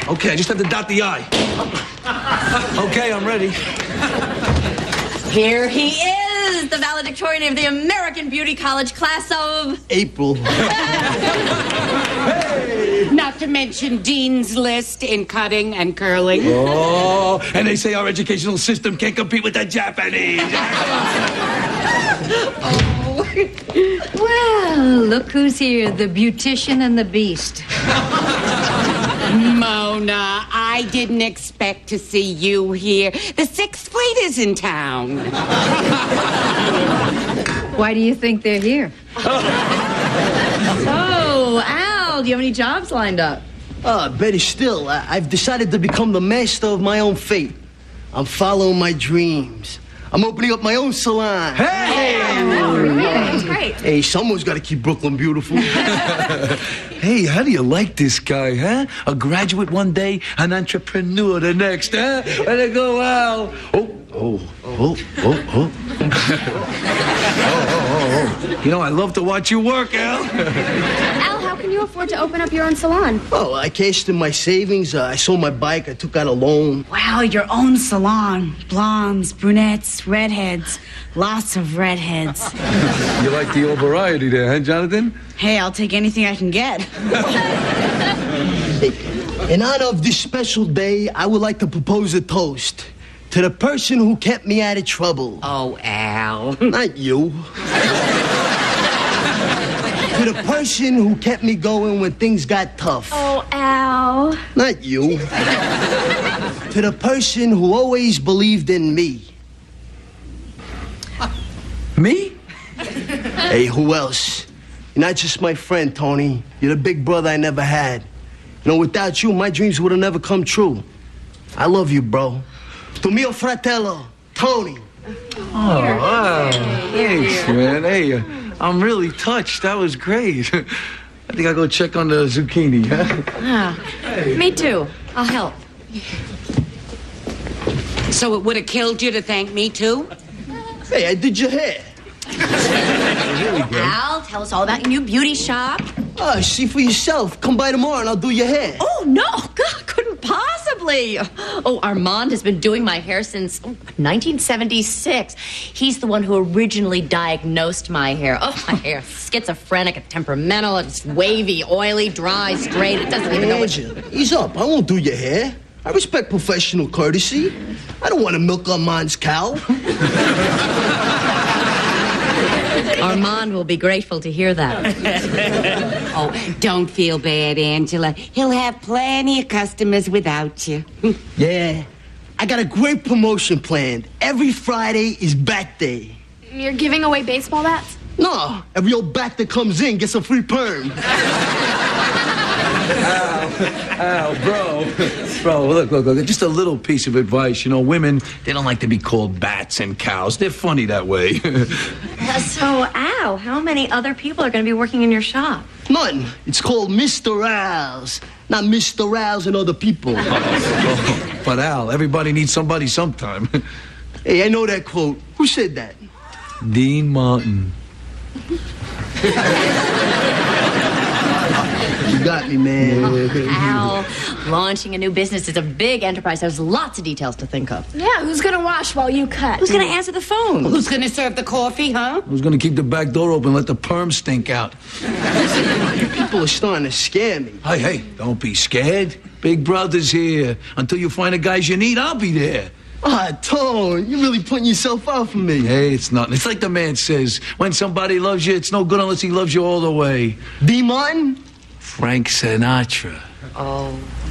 Okay, I just have to dot the I. Okay, I'm ready. Here he is, the valedictorian of the American Beauty College class of... April. Hey! Not to mention Dean's List in cutting and curling. Oh, and they say our educational system can't compete with the Japanese. Oh. Well, look who's here, the beautician and the beast. Mona, I didn't expect to see you here. The Sixth Fleet is in town. Why do you think they're here? So, Al, do you have any jobs lined up? Better still, I've decided to become the master of my own fate. I'm following my dreams. I'm opening up my own salon. Hey! That's great. Hey, someone's got to keep Brooklyn beautiful. Hey, how do you like this guy, huh? A graduate one day, an entrepreneur the next, huh? Let it go, Al. Oh. You know, I love to watch you work, Al. Al, how can you afford to open up your own salon? Oh, I cashed in my savings. I sold my bike. I took out a loan. Wow, your own salon. Blondes, brunettes, redheads. Lots of redheads. You like the old variety there, huh, Jonathan? Hey, I'll take anything I can get. In honor of this special day, I would like to propose a toast to the person who kept me out of trouble. Oh, Al. Not you. To the person who kept me going when things got tough. Oh, Al. Not you. To the person who always believed in me. Me? Hey, who else? You're not just my friend, Tony. You're the big brother I never had. You know, without you, my dreams would have never come true. I love you, bro. Tu mio fratello, Tony. Oh, wow. Thanks, man. Hey, I'm really touched. That was great. I think I'll go check on the zucchini, huh? Hey. Me too. I'll help. So it would have killed you to thank me, too? Hey, I did your hair. Al, tell us all about your new beauty shop. See for yourself. Come by tomorrow and I'll do your hair. Oh, no. God, couldn't possibly. Oh, Armand has been doing my hair since 1976. He's the one who originally diagnosed my hair. Oh, my hair is schizophrenic, temperamental. It's wavy, oily, dry, straight. It doesn't even know what you... Ease up. I won't do your hair. I respect professional courtesy. I don't want to milk Armand's cow. Armand will be grateful to hear that. Oh, don't feel bad, Angela. He'll have plenty of customers without you. Yeah. I got a great promotion planned. Every Friday is bat day. You're giving away baseball bats? No, every old bat that comes in gets a free perm. Al, bro, look, just a little piece of advice. You know, women, they don't like to be called bats and cows. They're funny that way. So, Al, how many other people are going to be working in your shop? None. It's called Mr. Rouse, not Mr. Rouse and other people. But, Al, everybody needs somebody sometime. Hey, I know that quote. Who said that? Dean Martin. You got me, man. Al, launching a new business is a big enterprise. There's lots of details to think of. Yeah, who's gonna wash while you cut? Who's going to answer the phone? Who's going to serve the coffee, huh? Who's going to keep the back door open and let the perm stink out? People are starting to scare me. Hey, don't be scared. Big brother's here. Until you find the guys you need, I'll be there. Tone, you're really putting yourself out for me. Hey, it's nothing. It's like the man says, when somebody loves you, it's no good unless he loves you all the way. D. Martin? Frank Sinatra. Oh.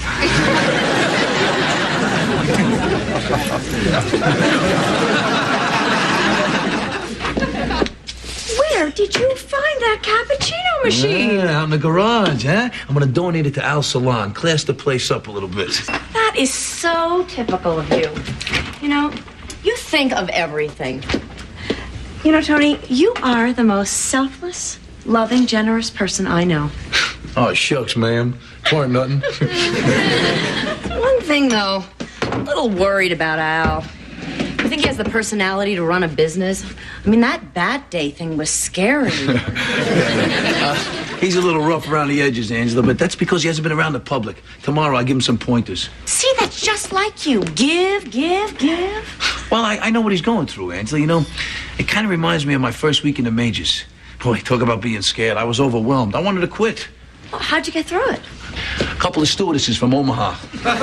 Where did you find that cappuccino machine? Yeah, out in the garage, huh? I'm going to donate it to Al's salon. Class the place up a little bit. That is so typical of you. You know, you think of everything. You know, Tony, you are the most selfless, loving, generous person I know. Oh, shucks, ma'am. Weren't nothing. One thing, though, I'm a little worried about Al. I think he has the personality to run a business. I mean, that bat day thing was scary. He's a little rough around the edges, Angela, but that's because he hasn't been around the public. Tomorrow I'll give him some pointers. See, that's just like you. Give. Well, I know what he's going through, Angela. You know, it kind of reminds me of my first week in the majors. Boy, talk about being scared. I was overwhelmed. I wanted to quit. Well, how'd you get through it? A couple of stewardesses from Omaha.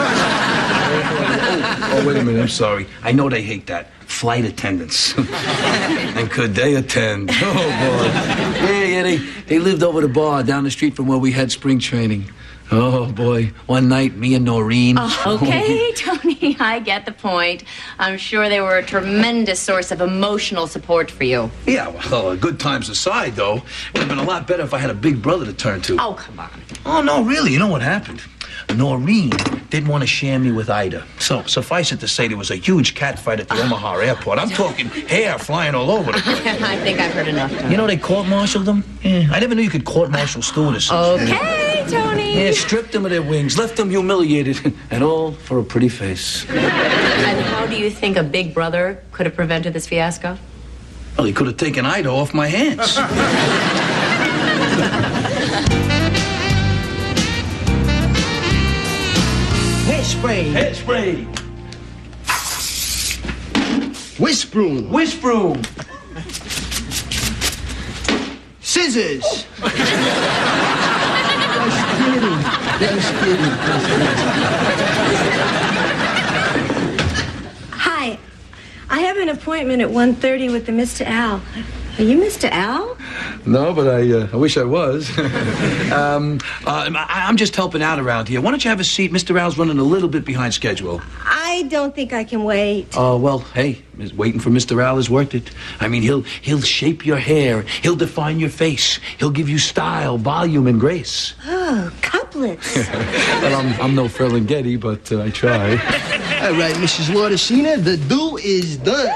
Oh, wait a minute. I'm sorry. I know they hate that. Flight attendants. And could they attend? Oh, boy. Yeah, they lived over the bar down the street from where we had spring training. Oh, boy. One night, me and Noreen... Oh, okay, Tony, I get the point. I'm sure they were a tremendous source of emotional support for you. Yeah, well, good times aside, though. It would have been a lot better if I had a big brother to turn to. Oh, come on. Oh, no, really. You know what happened? Noreen didn't want to share me with Ida. So, suffice it to say, there was a huge cat fight at the Omaha airport. I'm talking hair flying all over the place. I think I've heard enough, Tony. You know they court-martialed them? Yeah, I never knew you could court-martial stewardesses. Okay, Tony. Yeah, stripped them of their wings, left them humiliated, and all for a pretty face. And how do you think a big brother could have prevented this fiasco? Well, he could have taken Ida off my hands. Hairspray. Whisk broom. Whisk broom. Scissors. Hi. I have an appointment at 1:30 with the Mr. Al. Are you Mr. Al? No, but I wish I was. I'm just helping out around here. Why don't you have a seat? Mr. Al's running a little bit behind schedule. I don't think I can wait. Oh, well, hey, waiting for Mr. Al is worth it. I mean, he'll shape your hair. He'll define your face. He'll give you style, volume, and grace. Oh, couplets. Well, I'm no Ferlinghetti, but I try. All right, Mrs. Laudicina, the do is done.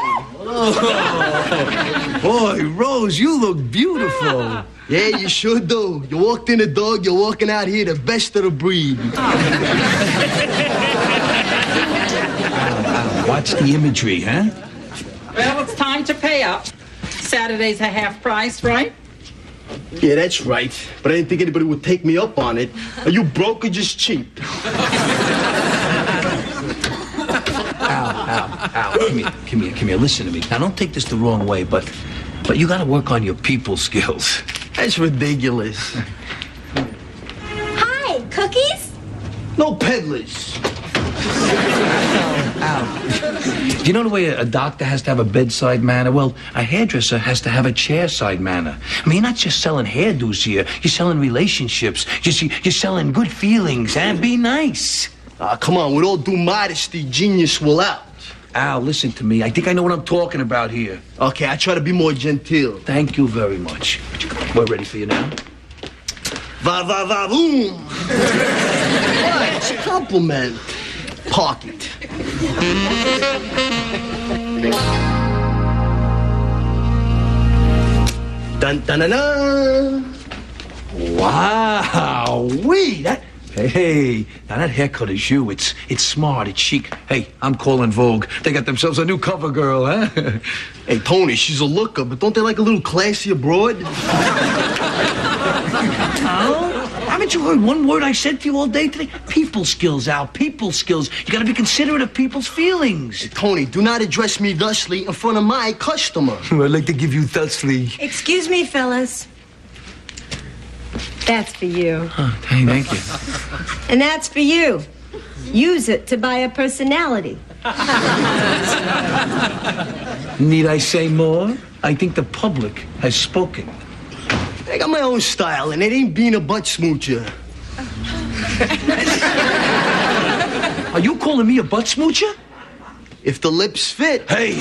Oh, boy, Rose, you look beautiful. Yeah, you sure do. You walked in the dog, you're walking out here the best of the breed. Watch the imagery, huh? Well, it's time to pay up. Saturday's a half price, right? Yeah, that's right. But I didn't think anybody would take me up on it. Are you broke or just cheap? Al, come here. Listen to me. Now, don't take this the wrong way, but you got to work on your people skills. That's ridiculous. Hi, cookies? No peddlers. Al, do you know the way a doctor has to have a bedside manner? Well, a hairdresser has to have a chairside manner. I mean, you're not just selling hairdos here. You're selling relationships. You're selling good feelings, and be nice. Come on, with all due modesty, genius will out. Al, listen to me. I think I know what I'm talking about here. Okay, I try to be more genteel. Thank you very much. We're ready for you now. Va, boom. What? It's a compliment. Park it. Dun, dun, dun, dun. Wow. Hey, now that haircut is you. It's smart, it's chic. Hey, I'm calling Vogue. They got themselves a new cover girl, huh? Hey, Tony, she's a looker, but don't they like a little classy abroad? Oh? Haven't you heard one word I said to you all day today? People skills, Al. People skills. You gotta be considerate of people's feelings. Hey, Tony, do not address me thusly in front of my customer. I'd like to give you thusly. Excuse me, fellas. That's for you. Oh, hey, thank you. And that's for you. Use it to buy a personality. Need I say more? I think the public has spoken. I got my own style, and it ain't being a butt smoocher. Are you calling me a butt smoocher? If the lips fit. Hey.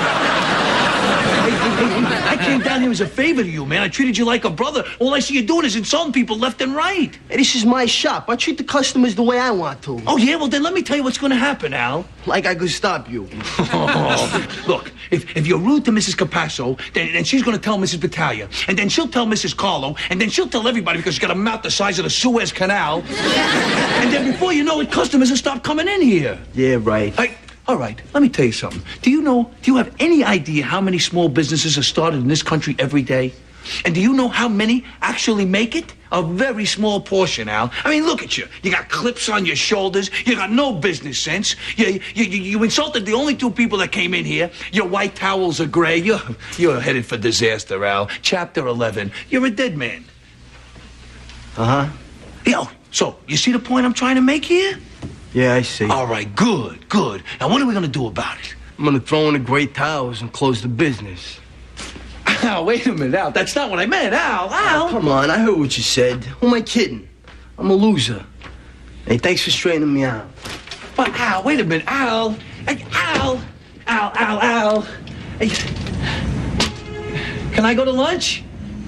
I came down here as a favor to you, man. I treated you like a brother. All I see you doing is insulting people left and right. Hey, this is my shop. I treat the customers the way I want to. Oh, yeah? Well, then let me tell you what's going to happen, Al. Like I could stop you. Oh, look, if you're rude to Mrs. Capasso, then she's going to tell Mrs. Battaglia, and then she'll tell Mrs. Carlo, and then she'll tell everybody because she's got a mouth the size of the Suez Canal. And then before you know it, customers will stop coming in here. Yeah, right. All right, let me tell you something. Do you have any idea how many small businesses are started in this country every day? And do you know how many actually make it? A very small portion, Al. I mean, look at you. You got clips on your shoulders. You got no business sense. You insulted the only two people that came in here. Your white towels are gray. You're headed for disaster, Al. Chapter 11. You're a dead man. Uh-huh. Yo, so, you see the point I'm trying to make here? Yeah, I see. All right, good, good. Now, what are we going to do about it? I'm gonna throw in the gray towels and close the business. Al, wait a minute, Al. That's not what I meant, Al. Al. Come on, I heard what you said. Who am I kidding? I'm a loser. Hey, thanks for straightening me out. But Al, wait a minute, Al. Hey, Al. Hey, can I go to lunch?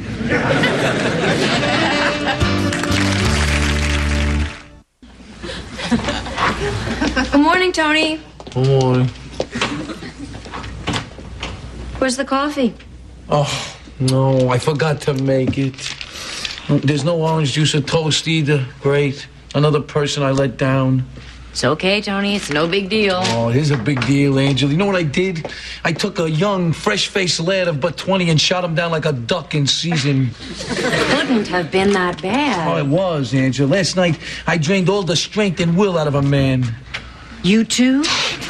Good morning, Tony. Good morning. Where's the coffee? Oh, no, I forgot to make it. There's no orange juice or toast either. Great. Another person I let down. It's okay, Tony. It's no big deal. Oh, here's a big deal, Angel. You know what I did? I took a young, fresh-faced lad of but 20 and shot him down like a duck in season. Couldn't have been that bad. Oh, it was, Angel. Last night, I drained all the strength and will out of a man. You too?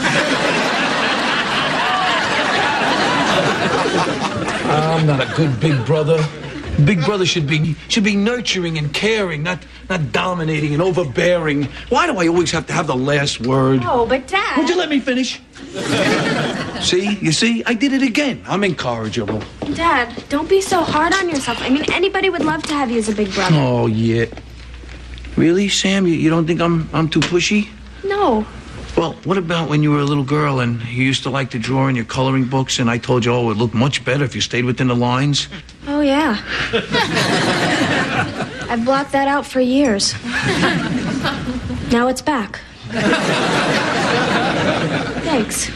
I'm not a good big brother. Big brother should be nurturing and caring, not dominating and overbearing. Why do I always have to have the last word? Oh, but Dad. Would you let me finish? You see? I did it again. I'm incorrigible. Dad, don't be so hard on yourself. I mean, anybody would love to have you as a big brother. Oh, yeah. Really, Sam? You don't think I'm too pushy? No. Well, what about when you were a little girl and you used to like to draw in your coloring books and I told you, oh, it would look much better if you stayed within the lines? Oh, yeah. I've blocked that out for years. Now it's back. Thanks.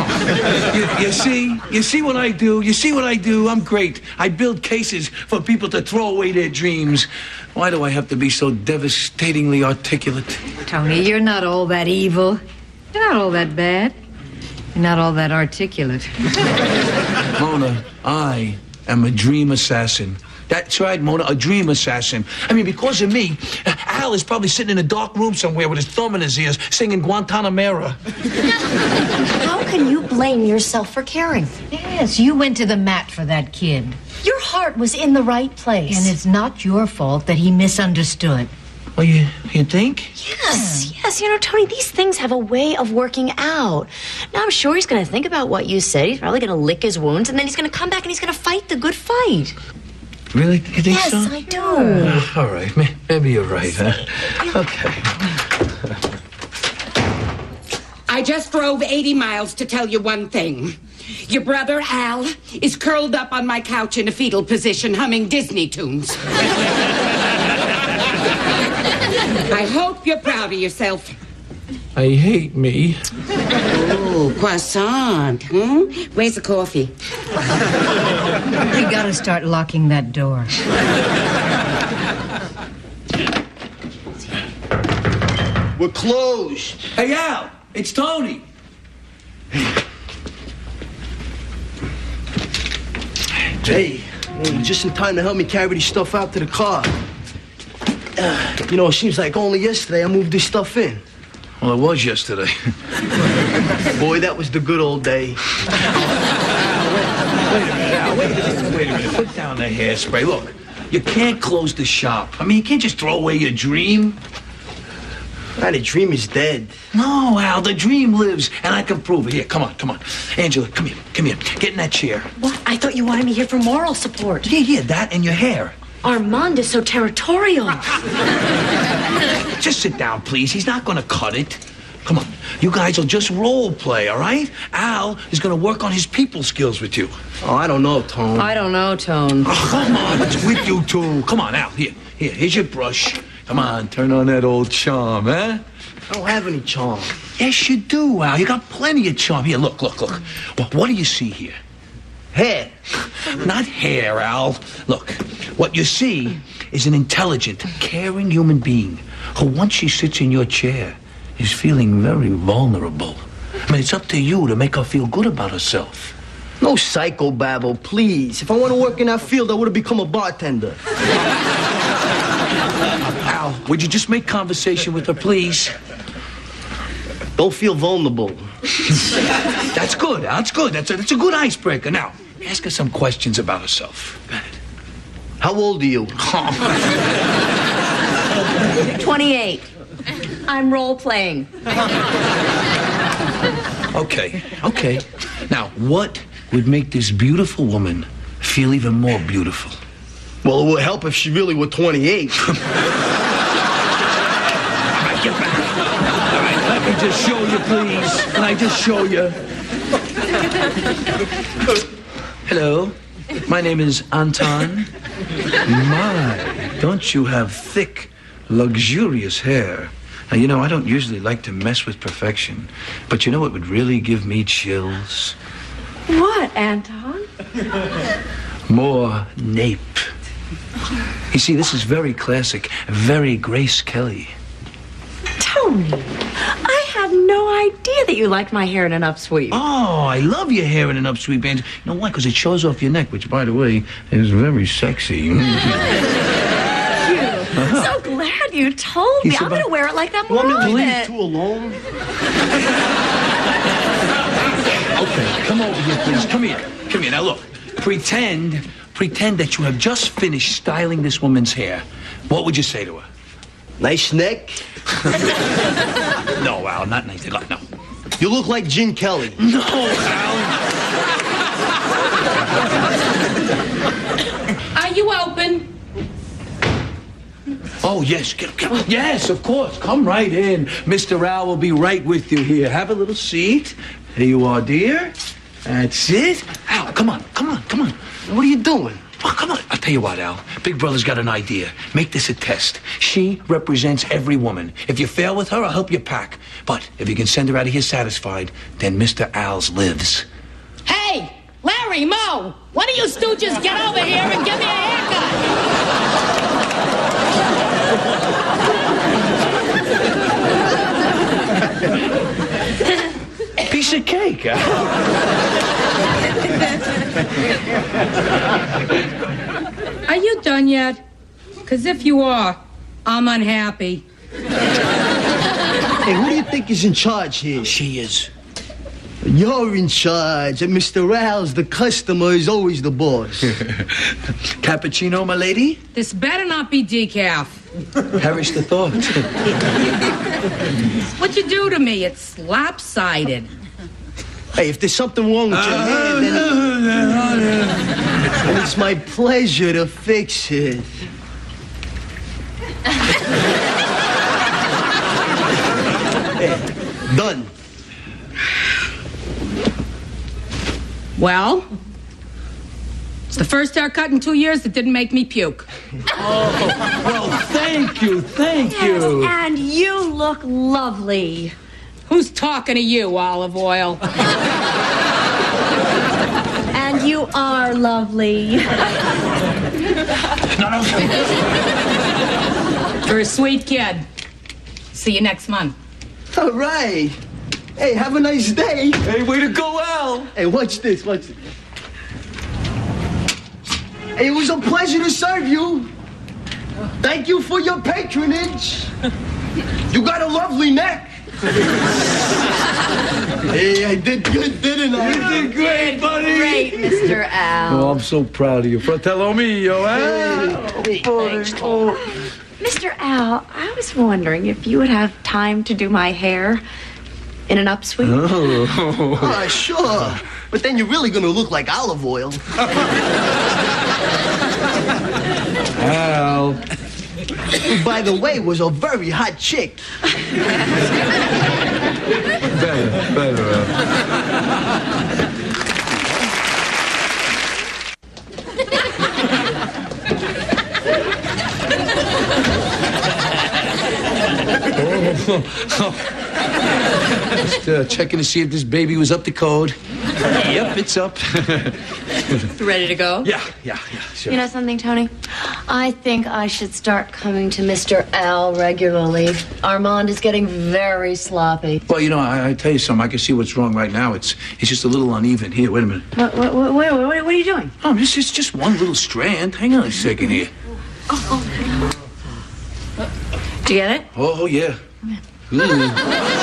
You see what I do? You see what I do? I'm great. I build cases for people to throw away their dreams. Why do I have to be so devastatingly articulate? Tony, you're not all that evil. You're not all that bad. You're not all that articulate. Mona, I am a dream assassin. That's right, Mona, a dream assassin. I mean, because of me, Al is probably sitting in a dark room somewhere with his thumb in his ears singing Guantanamera. How can you blame yourself for caring? Yes, you went to the mat for that kid. Your heart was in the right place. And it's not your fault that he misunderstood. Well, you think? Yes. You know, Tony, these things have a way of working out. Now, I'm sure he's going to think about what you said. He's probably going to lick his wounds, and then he's going to come back and he's going to fight the good fight. Really? You think so? Yes, I do. All right. Maybe you're right, huh? Okay. I just drove 80 miles to tell you one thing. Your brother, Al, is curled up on my couch in a fetal position humming Disney tunes. I hope you're proud of yourself. I hate me. Oh, croissant, huh? Where's the coffee? We gotta start locking that door. We're closed. Hey, Al, it's Tony. Hey, just in time to help me carry this stuff out to the car. You know, it seems like only yesterday I moved this stuff in. Well, it was yesterday. Boy, that was the good old day. Wait a minute. Put down the hairspray. Look, you can't close the shop. I mean, you can't just throw away your dream. Man, the dream is dead. No, Al, the dream lives, and I can prove it. Here, come on. Angela, come here. Get in that chair. What? I thought you wanted me here for moral support. Yeah, that and your hair. Armand is so territorial. Just sit down, please. He's not going to cut it. Come on. You guys will just role play, all right? Al is going to work on his people skills with you. Oh, I don't know, Tone. I don't know, Tone. Oh, come on. What's with you two? Come on, Al. Here's your brush. Come on, turn on that old charm, huh? I don't have any charm. Yes, you do, Al. You got plenty of charm. Here, look. Well, what do you see here? Hair. Not hair, Al. Look, what you see is an intelligent, caring human being who, once she sits in your chair, is feeling very vulnerable. I mean, it's up to you to make her feel good about herself. No psychobabble, please. If I want to work in that field, I would have become a bartender. Al, would you just make conversation with her, please? Don't feel vulnerable. That's good, Al. That's good. That's a good icebreaker. Now, ask her some questions about herself. Go ahead. How old are you? 28. I'm role-playing. Okay. Now, what would make this beautiful woman feel even more beautiful? Well, it would help if she really were 28. All right, get back. All right, let me just show you, please. Can I just show you? Hello, my name is Anton. My, don't you have thick, luxurious hair? Now, you know, I don't usually like to mess with perfection, but you know what would really give me chills? What, Anton? More nape. You see, this is very classic, very Grace Kelly. Tony, I had no idea that you liked my hair in an upsweep. Oh, I love your hair in an upsweep band. You know why? Because it shows off your neck, which, by the way, is very sexy. So glad you told me. I'm going to wear it like that more Want me to often. leave you alone? Okay, come over here, please. Come here. Now, look. Pretend that you have just finished styling this woman's hair. What would you say to her? Nice neck. No, Al, not nice. No. You look like Gene Kelly. No, Al. Are you open? Oh, yes. Yes, of course. Come right in. Mr. Al will be right with you here. Have a little seat. Here you are, dear. That's it. Al, come on. What are you doing? Oh, come on. I'll tell you what, Al. Big Brother's got an idea. Make this a test. She represents every woman. If you fail with her, I'll help you pack. But if you can send her out of here satisfied, then Mr. Al's lives. Hey, Larry, Mo, one of you stooges get over here and give me a haircut. Piece of cake, huh? Are you done yet? Because if you are, I'm unhappy. Hey, who do you think is in charge here? She is. You're in charge, and Mr. Al's the customer is always the boss. Cappuccino, my lady? This better not be decaf. Perish the thought. What you do to me? It's lopsided. Hey, if there's something wrong with your hair, then it's my pleasure to fix it. Hey, done. Well, it's the first haircut in 2 years that didn't make me puke. Oh, well, thank you. And you look lovely. Who's talking to you, Olive Oil? And you are lovely. No. You're a sweet kid. See you next month. All right. Hey, have a nice day. Hey, way to go, Al. Hey, watch this. Hey, it was a pleasure to serve you. Thank you for your patronage. You got a lovely neck. Hey, I did good, didn't I? You did great, buddy. Great, Mr. Al. Oh, I'm so proud of you. Fratello mio, Al. Thanks. Mr. Al, I was wondering if you would have time to do my hair in an upsweep. Oh, sure. But then you're really gonna look like Olive Oil. Al. Who, by the way, was a very hot chick. Better, Al. Just checking to see if this baby was up to code. Yep, it's up. Ready to go? Yeah, sure. You know something, Tony? I think I should start coming to Mr. Al regularly. Armand is getting very sloppy. Well, you know, I tell you something. I can see what's wrong right now. It's just a little uneven. Here, wait a minute. What are you doing? Oh, it's just one little strand. Hang on a second here. Did you get it? Oh, yeah. Ooh.